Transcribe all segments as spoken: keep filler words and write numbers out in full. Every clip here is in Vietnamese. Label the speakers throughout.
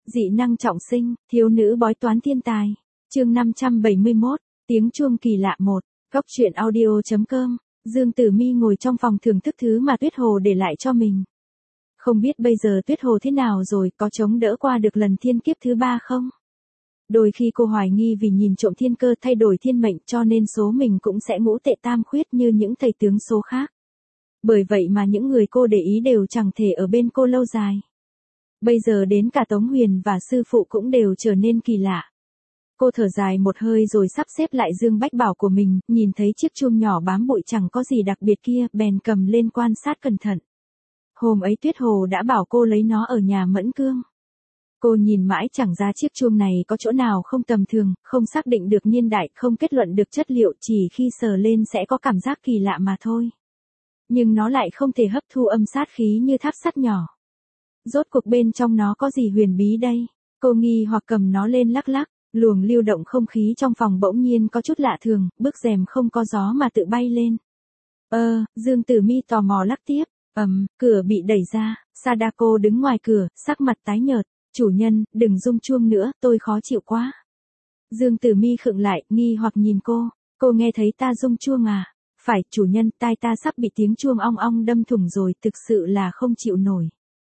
Speaker 1: Dị năng trọng sinh, thiếu nữ bói toán thiên tài. Chương năm trăm bảy mươi mốt, tiếng chuông kỳ lạ một. Góc truyện audio chấm com. Dương Tử Mi ngồi trong phòng thưởng thức thứ mà Tuyết Hồ để lại cho mình. Không biết bây giờ Tuyết Hồ thế nào rồi, có chống đỡ qua được lần thiên kiếp thứ ba không? Đôi khi cô hoài nghi vì nhìn trộm thiên cơ thay đổi thiên mệnh cho nên số mình cũng sẽ ngũ tệ tam khuyết như những thầy tướng số khác. Bởi vậy mà những người cô để ý đều chẳng thể ở bên cô lâu dài. Bây giờ đến cả Tống Huyền và sư phụ cũng đều trở nên kỳ lạ. Cô thở dài một hơi rồi sắp xếp lại dương bách bảo của mình, nhìn thấy chiếc chuông nhỏ bám bụi chẳng có gì đặc biệt kia, bèn cầm lên quan sát cẩn thận. Hôm ấy Tuyết Hồ đã bảo cô lấy nó ở nhà Mẫn Cương. Cô nhìn mãi chẳng ra chiếc chuông này có chỗ nào không tầm thường, không xác định được niên đại, không kết luận được chất liệu, chỉ khi sờ lên sẽ có cảm giác kỳ lạ mà thôi. Nhưng nó lại không thể hấp thu âm sát khí như tháp sắt nhỏ. Rốt cuộc bên trong nó có gì huyền bí đây? Cô nghi hoặc cầm nó lên lắc lắc, luồng lưu động không khí trong phòng bỗng nhiên có chút lạ thường, bức rèm không có gió mà tự bay lên. Ơ, Dương Tử Mi tò mò lắc tiếp, ầm, cửa bị đẩy ra, Sadako đứng ngoài cửa, sắc mặt tái nhợt, chủ nhân, đừng rung chuông nữa, tôi khó chịu quá. Dương Tử Mi khựng lại, nghi hoặc nhìn cô, cô nghe thấy ta rung chuông à? Phải, chủ nhân, tai ta sắp bị tiếng chuông ong ong đâm thủng rồi, thực sự là không chịu nổi.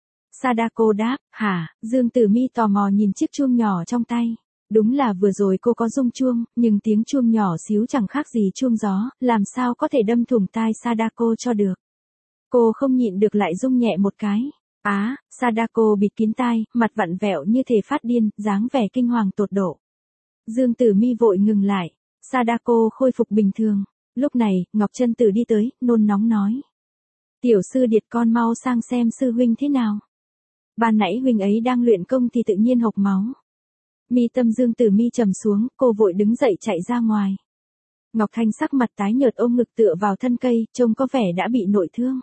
Speaker 1: Sadako đáp, hả? Dương Tử Mi tò mò nhìn chiếc chuông nhỏ trong tay. Đúng là vừa rồi cô có rung chuông, nhưng tiếng chuông nhỏ xíu chẳng khác gì chuông gió, làm sao có thể đâm thủng tai Sadako cho được. Cô không nhịn được lại rung nhẹ một cái. Á, Sadako bịt kín tai, mặt vặn vẹo như thể phát điên, dáng vẻ kinh hoàng tột độ. Dương Tử Mi vội ngừng lại. Sadako khôi phục bình thường. Lúc này, Ngọc Chân Tử đi tới, nôn nóng nói. Tiểu sư điệt con mau sang xem sư huynh thế nào. Ban nãy huynh ấy đang luyện công thì tự nhiên hộc máu. Mi tâm Dương Tử Mi trầm xuống, cô vội đứng dậy chạy ra ngoài. Ngọc Thanh sắc mặt tái nhợt ôm ngực tựa vào thân cây, trông có vẻ đã bị nội thương.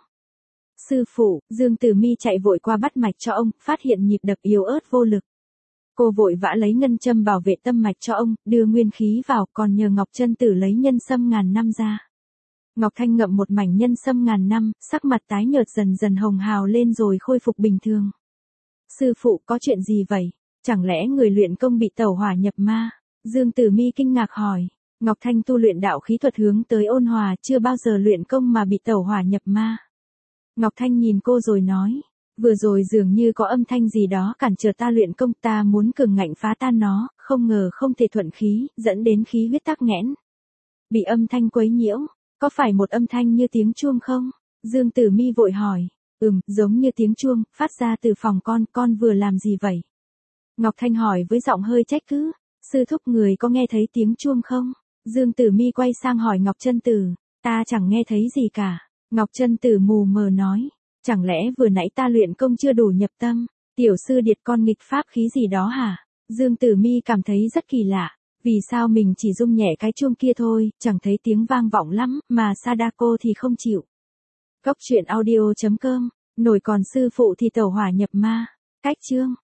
Speaker 1: Sư phụ, Dương Tử Mi chạy vội qua bắt mạch cho ông, phát hiện nhịp đập yếu ớt vô lực. Cô vội vã lấy ngân châm bảo vệ tâm mạch cho ông, đưa nguyên khí vào, còn nhờ Ngọc Chân Tử lấy nhân sâm ngàn năm ra. Ngọc Thanh ngậm một mảnh nhân sâm ngàn năm, sắc mặt tái nhợt dần dần hồng hào lên rồi khôi phục bình thường. Sư phụ, có chuyện gì vậy? Chẳng lẽ người luyện công bị tẩu hỏa nhập ma? Dương Tử Mi kinh ngạc hỏi. Ngọc Thanh tu luyện đạo khí thuật hướng tới ôn hòa, chưa bao giờ luyện công mà bị tẩu hỏa nhập ma. Ngọc Thanh nhìn cô rồi nói, vừa rồi dường như có âm thanh gì đó cản trở ta luyện công, ta muốn cường ngạnh phá tan nó, không ngờ không thể thuận khí, dẫn đến khí huyết tắc nghẽn. Bị âm thanh quấy nhiễu, có phải một âm thanh như tiếng chuông không? Dương Tử Mi vội hỏi, ừm, giống như tiếng chuông, phát ra từ phòng con, con vừa làm gì vậy? Ngọc Thanh hỏi với giọng hơi trách cứ, sư thúc người có nghe thấy tiếng chuông không? Dương Tử Mi quay sang hỏi Ngọc Chân Tử, ta chẳng nghe thấy gì cả. Ngọc Chân Tử mù mờ nói, chẳng lẽ vừa nãy ta luyện công chưa đủ nhập tâm, tiểu sư điệt con nghịch pháp khí gì đó hả? Dương Tử Mi cảm thấy rất kỳ lạ, vì sao mình chỉ rung nhẹ cái chuông kia thôi, chẳng thấy tiếng vang vọng lắm, mà Sadako thì không chịu. Góc truyện audio chấm com, nổi còn sư phụ thì tẩu hỏa nhập ma. Cách chương